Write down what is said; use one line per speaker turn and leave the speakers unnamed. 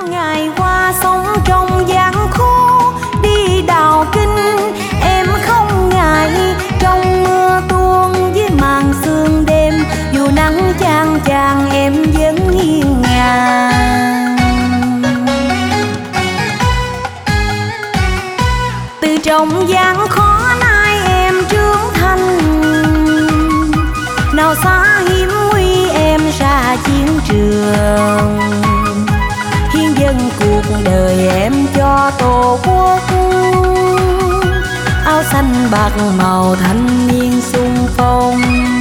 ngày qua sống trong gian khổ, đi đào kinh em không ngại, trong mưa tuôn với màn sương đêm, dù nắng chang chang em vẫn hiên ngang. Từ trong gian khó nay em trưởng thành, nào xa hiểm nguy em ra chiến trường, hiến dâng cuộc đời em cho tổ quốc. Áo xanh bạc màu thanh niên xung phong,